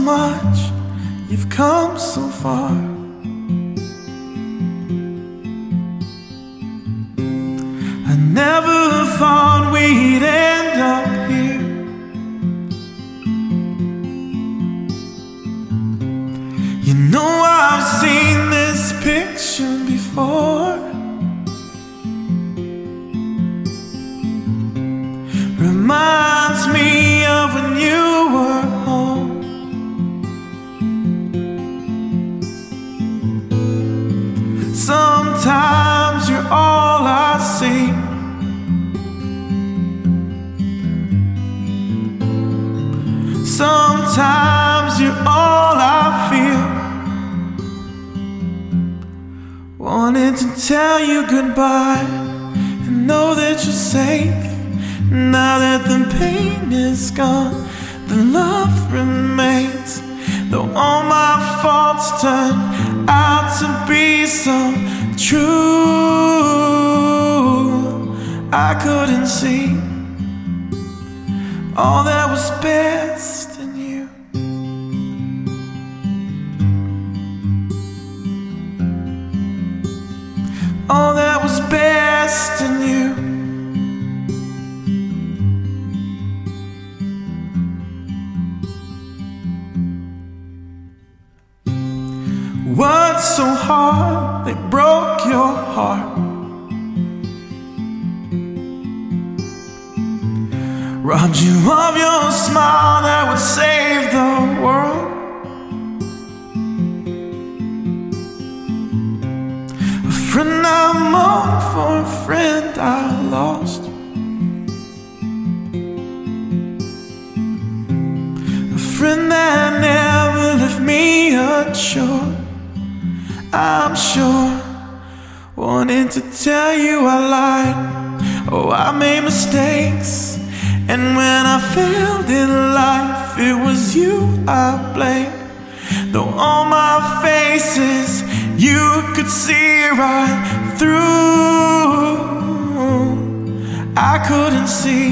much, you've come so far. I never thought we'd end up here. You know I've seen this picture before. Reminds me of when you were home. Sometimes you're all I see. Sometimes you're all I feel. Wanted to tell you goodbye and know that you're safe. Now that the pain is gone, the love remains. Though all my faults turned out to be so true, I couldn't see all that was best in you. All that was best in you. Words so hard, they broke your heart. Robbed you of your smile that would save the world. A friend I mourned for a friend I lost. A friend that never left me unsure. I'm sure, wanted to tell you I lied. Oh, I made mistakes, and when I failed in life, it was you I blamed. Though all my faces you could see right through, I couldn't see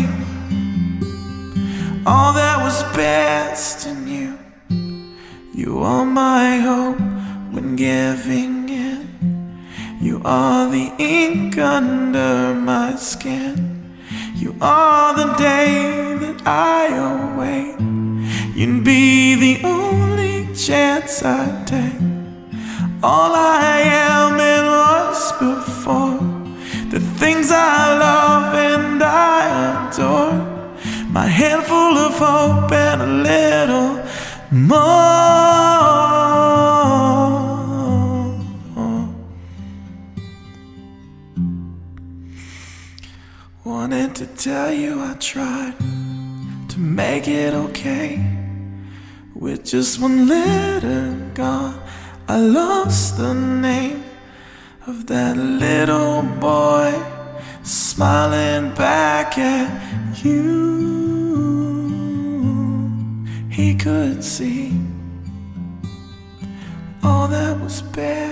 all that was best in you. You are my hope when giving in. You are the ink under my skin. You are the day that I await. You'd be the only chance I'd take. All I am and was before, the things I love and I adore. My handful of hope and a little more. Wanted to tell you I tried to make it okay. With just one letter gone, I lost the name of that little boy smiling back at you. He could see all that was bad